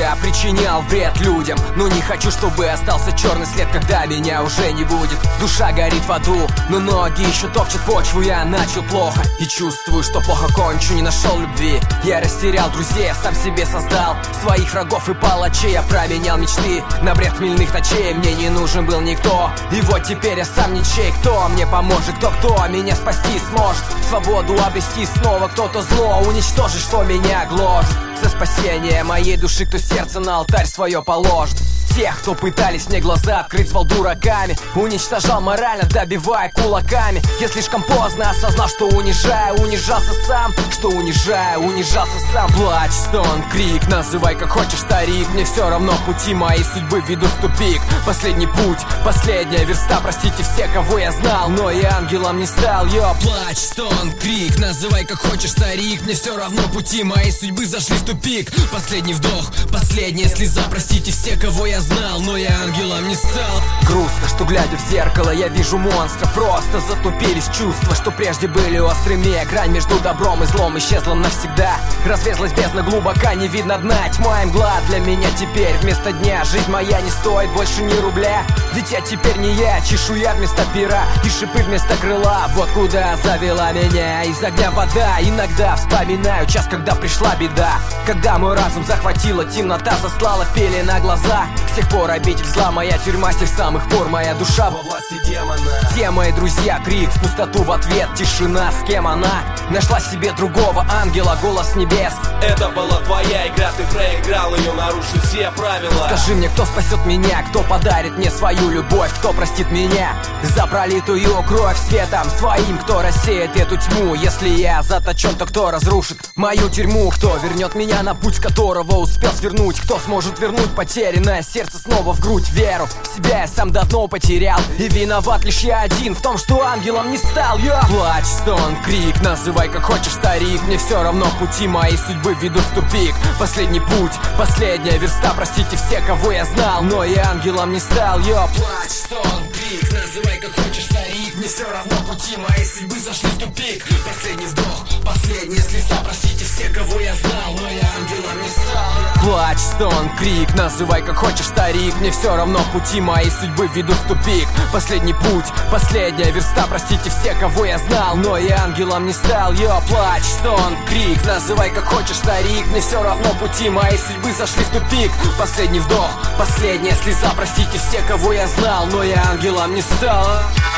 я причинял вред людям, но не хочу, чтобы остался черный след, когда меня уже не будет. Душа горит в аду, но ноги еще топчут почву. Я начал плохо и чувствую, что плохо кончу. Не нашел любви, я растерял друзей, я сам себе создал своих врагов и палачей. Я променял мечты на бред хмельных ночей. Мне не нужен был никто, и вот теперь я сам ничей. Кто мне поможет, кто меня спасти сможет? Свободу обрести снова кто-то зло уничтожит, что меня гложет. За спасение моей души кто сердце на алтарь свое положит. Тех, кто пытались мне глаза открыть, звал дураками, уничтожал морально, добивая кулаками. Я слишком поздно осознал, что унижаю, унижался сам, что унижаю, унижался сам. Плач, стон, крик, называй как хочешь, старик. Мне все равно, пути моей судьбы ведут в тупик. Последний путь, последняя верста. Простите все, кого я знал, но и ангелом не стал. Йо, плач, стон, крик, называй как хочешь, старик. Мне все равно, пути моей судьбы зашли в тупик. Последний вдох, последняя слеза. Простите все, кого я знал, но я ангелом не стал. Грустно, что глядя в зеркало я вижу монстра. Просто затупились чувства, что прежде были острыми. Грань между добром и злом исчезла навсегда. Разверзлась бездна глубока, не видно дна. Тьма и мгла для меня теперь вместо дня. Жизнь моя не стоит больше ни рубля. Ведь я теперь не я, чешуя вместо пера и шипы вместо крыла. Вот куда завела меня из огня вода. Иногда вспоминаю час, когда пришла беда, когда мой разум захватила темнота, застлала пелена глаза. С тех пор обитель зла, моя тюрьма, с тех самых пор моя душа во власти демона. Все мои друзья, крик в пустоту в ответ, тишина, с кем она? Нашла себе другого ангела, голос небес. Это была твоя игра, ты проиграл ее, нарушив все правила. Скажи мне, кто спасет меня, кто подарит мне свою любовь, кто простит меня за пролитую кровь светом своим, кто рассеет эту тьму. Если я заточен, то кто разрушит мою тюрьму? Кто вернет меня на путь, с которого успел свернуть? Кто сможет вернуть потерянное сердце снова в грудь? Веру в себя я сам давно потерял, и виноват лишь я один в том, что ангелом не стал. Плач, стон, крик, называй как хочешь, старик. Мне все равно, пути моей судьбы ведут в тупик. Последний путь, последняя верста. Простите все, кого я знал, но и ангелом не стал. Плач, стон, крик, называй как хочешь, старик. Мне все равно, пути моей судьбы зашли в тупик. Последний вдох, последняя слеза. Простите все, кого я знал, но я ангелом не стал. Плач, стон, крик, называй как хочешь, старик. Мне все равно, пути моей судьбы ведут в тупик. Последний путь, последняя верста. Простите все, кого я знал, но и ангелом не стал. Плач, стон, крик, называй как хочешь, старик. Мне все равно, пути моей судьбы зашли в тупик. Последний вдох, последняя слеза. Простите все, кого я знал, но я ангелом не стал.